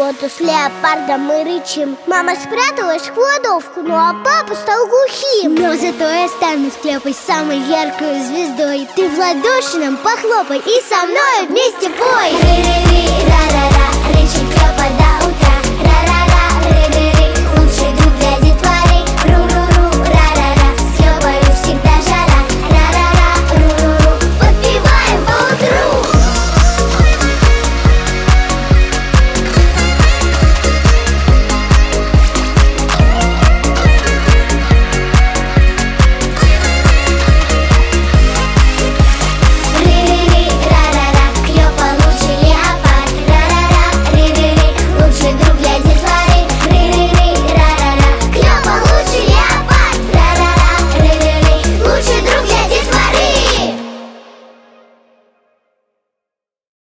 охоту с леопардом мы рычим. Мама спряталась в кладовку, ну а папа стал глухим. Но зато я стану с Клёпой самой яркой звездой. Ты в ладоши нам похлопай и со мной вместе пой. Ры-ры-ры, ра-ра-ра, рычит Клёпа, да.